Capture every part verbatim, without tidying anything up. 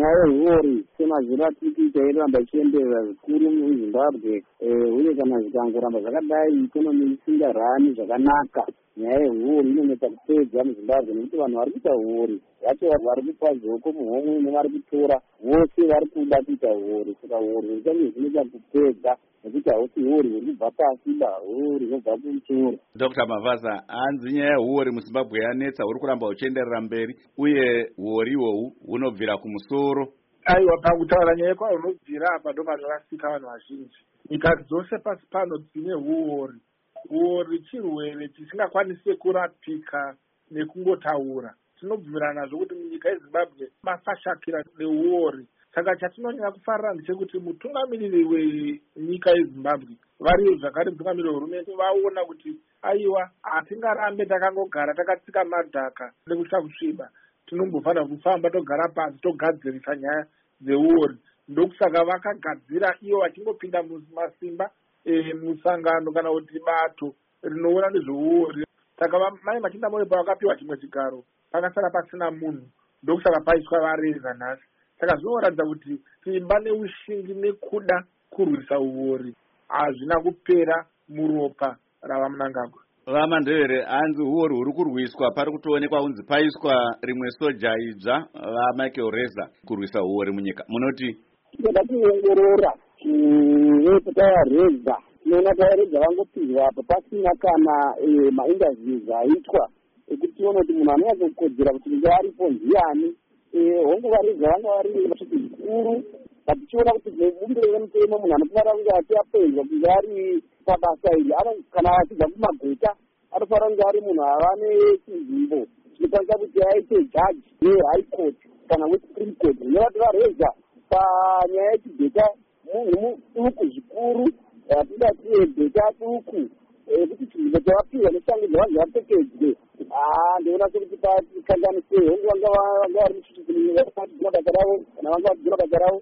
nyaya yehuori semazvino atiki chairamba ichienderera zvikuru muzimbabwe uye kana zvikangoramba zvakadai ikonomi isingarani zvakanaka nyaya yehuori inonetsa kupedza muzimbabwe nekuti vanhu vari kuita huori vacho vari kupa zoko muhomwe nevari kutora vose vari kuda kuita huori saka huori huchange zvinoita kupedza nekuti hausi huori huri kubva pasi ba huori hunobva kumusoro. Dr Mavasa, hanzi nyaya yehuori muzimbabwe yanetsa, huri kuramba huchienderera mberi uye huori ihwohu hunobvira kumusoro. Aiwa, pakutaura nyaya kwayo hunobvira apa ndo panorasika vanhu vazhinji. Nyika dzose pasi pano dzine huori. Huori chirwere chisingakwanisi kurapika nekungotaura. Tinobvumirana zvokuti munyika yeZimbabwe mafashakira nehuori. Saka chatinonyanya kufarira ndechekuti mutungamiriri wenyika yeZimbabwe variyo zvakare mutungamiriri wehurumende vaona kuti aiwa hatingarambe takangogara takatsika madhaka nekutya kusviba. Tinombofanira kufamba togara pasi togadzirisa nyaya dzehuori. Ndokusaka vakagadzira iyo vachingopinda mumasimba e, musangano kana kuti bato rinoona nezvehuori. Saka mai Machinda Moyo pavakapiwa chimwe chigaro pakasara pasina munhu, ndokusaka paiswa vareza nhasi. Saka zvinoratidza kuti simba neushingi nekuda kurwisa huori hazvina kupera muropa ravaMnangagwa. VaMandebere, hanzi huori huri kurwiswa pari kutoonekwa kunzi paiswa rimwe soja idzva vaMichael Reza kurwisa huori munyika. Munoti takationgorora vetatavareza tinoona tavareza vangopirwa apa pasina kana mainterviews aitwa ekuti tiona kuti munhu anonyatsa kukodzera kuti nge aripo ndiani. Hongu vareza vanga vari vachiti zvikuru vatichiona kuti mubumbiro remutemo munhu anofanira kunge achiapedzwa kunge ari pabasa iri kana achibva kumagota anofanira kunge ari munhu ava nechinzvimbo chinokwanisa kuti aite jaji wehigh court kana wesupreme court. Zvinova vareza panyaya yechibheta munhu muduku zvikuru atingati bheta duku kuti chinzvimbo chavapiwa neshango dzavanhu vapfekedzwe. Ndinoona sekuti pakanganisei hongu vanga vari muchitidzinobasa ravo kana vanga vachigona basa ravo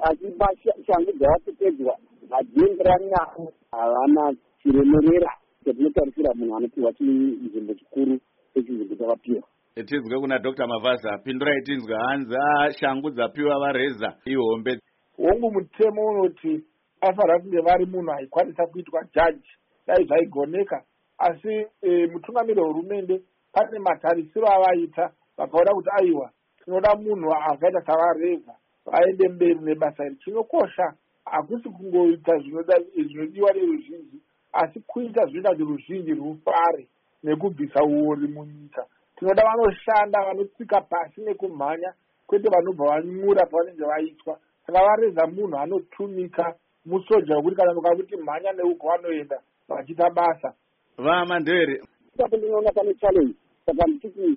asi shangu dzavapfekedzwa hadzienderani navo, havana chiremerera chatinotarisira munhu anopiwa chinzvimbo chikuru sechinzvimbo chavapiwa. Tizwe kuna Dr Mavasa, pindurai tinzwe hanzi shangu dzapiwa vareza ihombe. Hongu mutemo unoti afanira kunge vari munhu aikwanisa kuitwa jaji dai zvaigoneka, asi e, mutungamiriri wehurumende pane matarisiro avaita vakaona kuti aiwa tinoda munhu akaita savareza vaende mberi nebasa iri. Chinokosha hakusi kungoita zvinodiwa neruzhinji asi kuita zvinoita kuti ruzhinji rufare nekubvisa huori munyika. Tinoda vanoshanda vanotsika pasi nekumhanya kwete vanobva vanyura pavanenge vaitwa. Saka vareza munhu anotumika musoja wekuti kana mukakuti mhanya neuko vanoenda vachiita basa. VaMandebere, ndinoona pane challenge saka ndichiti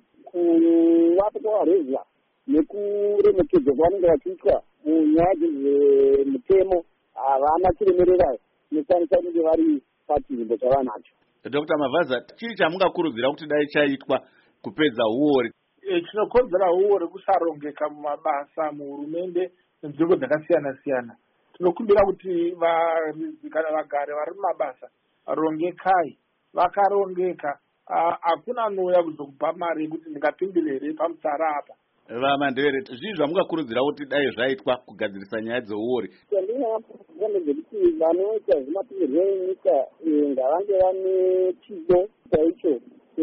kuvapo kwavareza nekuremekedzwa kwavanenge vachiitwa munyaya dzezvemutemo havana chiremerera chinokwanisa kunge vari pachinzvimbo chavanacho. Dr Mavasa, chii chamungakurudzira kuti dai chaitwa kupedza huori? E, chinokonzera huori kusarongeka mumabasa muhurumende nenzvimbo dzakasiyana siyana. Tinokumbira kuti varidzi kana vagari vari mumabasa rongekai. Vakarongeka hakuna anouya kuzokupa mari yekuti ndingapindire here pamusara apa. VaMandebere, zvii zvamungakurudzira kuti dai zvaitwa kugadzirisa nyaya dzehuori? Chandinaa dzekuti vanoita zvemapindirwo enyika ngavange vane chido chaicho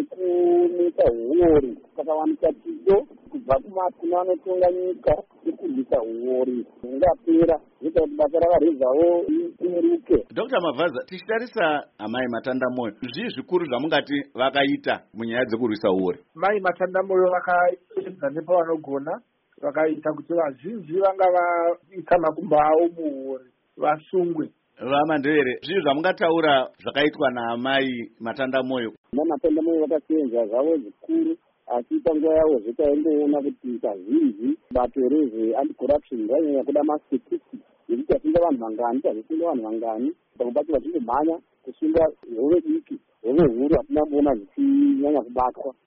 chekuita huori. Saka vanika chido kubva kumakuna anotonga nyika sekurwisa huori hungapera zvoita kuti basa ravarezawo rireruke. Dr Mavasa, tichitarisa amai Matanda Moyo, zvii zvikuru zvamungati vakaita munyaya dzekurwisa huori? Mai Matanda Moyo vakaedza nepavanogona vakaita kuti vazhinji vanga vaita makumbo avo muhuori vasungwe. VaMandebere, zvii zvamungataura zvakaitwa naamai Matanda Moyo? Amai Matanda Moyo vakasenza zvavo zvikuru asi panguva yavo zvetaingoona kuti kazhinji bato rezve-anti-corruption rainyanya kuda mastatistics yekuti vasinga vanhu vangani tazosinga vanhu vangani pamwe pacho vachingomhanya kusunga hove diki hove huru hatina kuona zvichinyanya kubatwa.